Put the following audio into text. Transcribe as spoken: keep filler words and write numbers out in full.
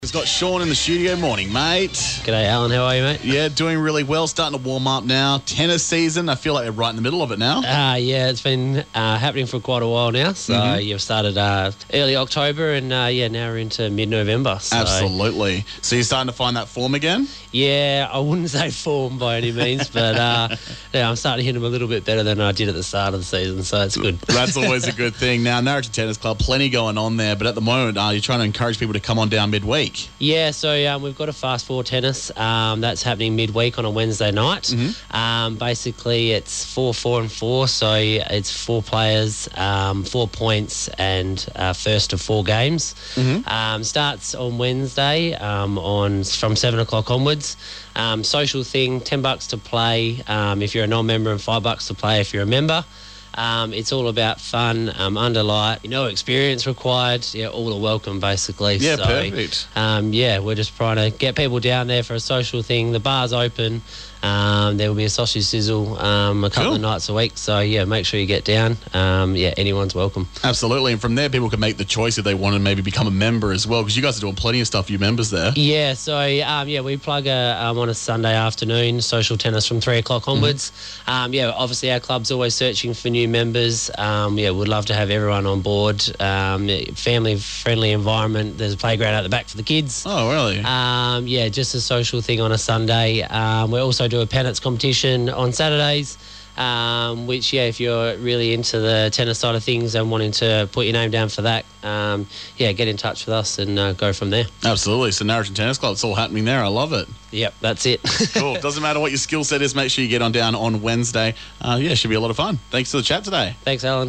We've got Sean in the studio. Morning, mate. G'day, Alan. How are you, mate? Yeah, doing really well. Starting to warm up now. Tennis season. I feel like we're right in the middle of it now. Uh, yeah, it's been uh, happening for quite a while now. So Mm-hmm. you've started uh, early October and, uh, yeah, now we're into mid-November. So, Absolutely. So you're starting to find that form again? Yeah, I wouldn't say form by any means, but uh, yeah, I'm starting to hit them a little bit better than I did at the start of the season, so it's good. That's always a good thing. Now, Narrogin Tennis Club, plenty going on there, but at the moment, uh, you're trying to encourage people to come on down midweek. Yeah, so um, we've got a fast four tennis um, that's happening midweek on a Wednesday night. Mm-hmm. Um, basically, it's four, four, and four, so it's four players, um, four points, and uh, first of four games. Mm-hmm. Um, starts on Wednesday um, on from seven o'clock onwards. Um, social thing, ten bucks to play um, if you're a non-member, and five bucks to play if you're a member. Um, it's all about fun, um, under light, no experience required. Yeah, all are welcome, basically. Yeah, so, perfect. Um, yeah, we're just trying to get people down there for a social thing. The bar's open. Um, there will be a sausage sizzle um, a couple Cool. of nights a week. So, yeah, make sure you get down. Um, yeah, anyone's welcome. Absolutely. And from there, people can make the choice if they want to maybe become a member as well, because you guys are doing plenty of stuff for you members there. Yeah, so um, yeah, we plug a, um, on a Sunday afternoon, social tennis from three o'clock onwards. Mm-hmm. Um, yeah, obviously our club's always searching for new members. Um, yeah, we'd love to have everyone on board. Um, family-friendly environment. There's a playground out the back for the kids. Oh, really? Um, yeah, just a social thing on a Sunday. Um, we also do a pennants competition on Saturdays. Um, which, yeah, if you're really into the tennis side of things and wanting to put your name down for that, um, yeah, get in touch with us and uh, go from there. Absolutely. So Narrogin Tennis Club, it's all happening there. I love it. Yep, that's it. Cool. Doesn't matter what your skill set is. Make sure you get on down on Wednesday. Uh, yeah, should be a lot of fun. Thanks for the chat today. Thanks, Alan.